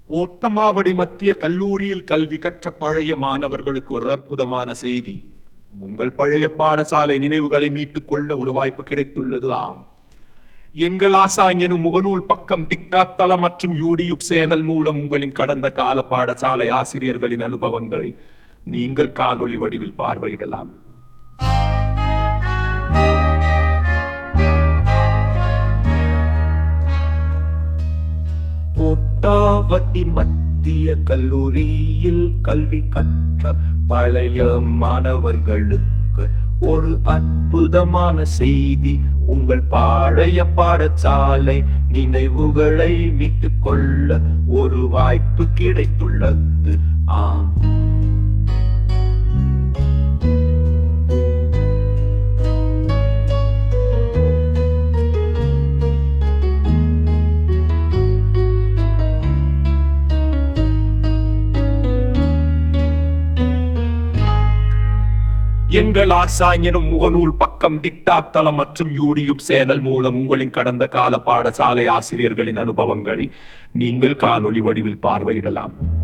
ஓட்டமாவடி மத்திய கல்லூரியில் கல்வி கற்ற பழைய மாணவர்களுக்கு ஒரு அற்புதமான செய்தி. உங்கள் பழைய பாடசாலை நினைவுகளை மீட்டுக் கொள்ள ஒரு வாய்ப்பு கிடைத்துள்ளது. ஆம், எங்கள் ஆசான் எனும் முகநூல் பக்கம், டிக்டாக் தளம் மற்றும் யூடியூப் சேனல் மூலம் உங்களின் கடந்த கால பாடசாலை ஆசிரியர்களின் அனுபவங்களை நீங்கள் காணொளி வடிவில் பார்வையிடலாம். கோட்டாவட்டி மத்திய கல்லூரியில் கல்வி கற்ற பழைய மாணவர்களுக்கு ஒரு அற்புதமான செய்தி. உங்கள் பழைய பாடசாலை நினைவுகளை மீட்டுக் கொள்ள ஒரு வாய்ப்பு கிடைத்துள்ளது. ஆம், எங்கள் ஆசான் எனும் முகநூல் பக்கம், டிக்டாக் தளம் மற்றும் யூடியூப் சேனல் மூலம் உங்களின் கடந்த கால பாடசாலை ஆசிரியர்களின் அனுபவங்களை நீங்கள் காணொளி வடிவில் பார்வையிடலாம்.